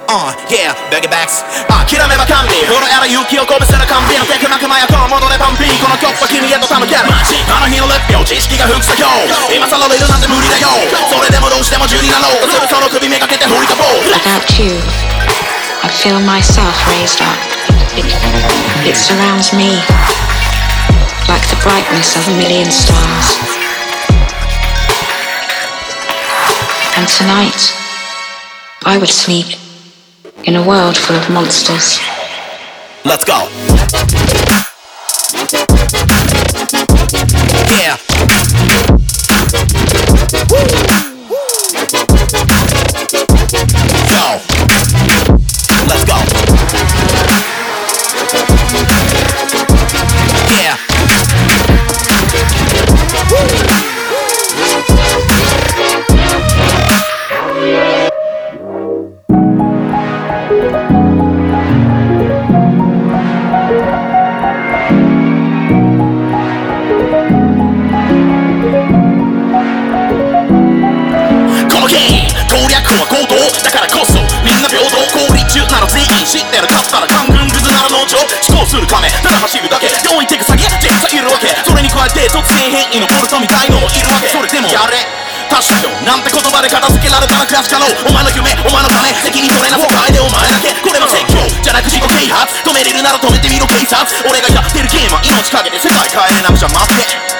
Yeah, bag it backs 諦めば完備このやら勇気を鼓舞する完備のテクマクマヤこう戻れパンピーこの曲は君へと手向けるあの日の列表知識が不可教今更れるなんて無理だよそれでもどうしても10になろうすぐその首めがけて振りかぼう About you I feel myself raised up It surrounds me Like the brightness of a million stars And tonight I would sleep in a world full of monsters. Let's go. Yeah. Yo. Let's go. Yeah.だからこそみんな平等効率中なら全員知ってる勝ったら官軍グズなら農場思考する亀ただ走るだけ4位手が下げ実際いるわけそれに加えて突然変異のボルトみたいのもいるわけそれでもやれ確かよなんて言葉で片付けられたらクラシカローお前の夢お前の金責任取れなさかえでお前だけこれは説教じゃなく自己啓発止めれるなら止めてみろ警察俺がやってるゲームは命かけて世界変えれなくちゃ待って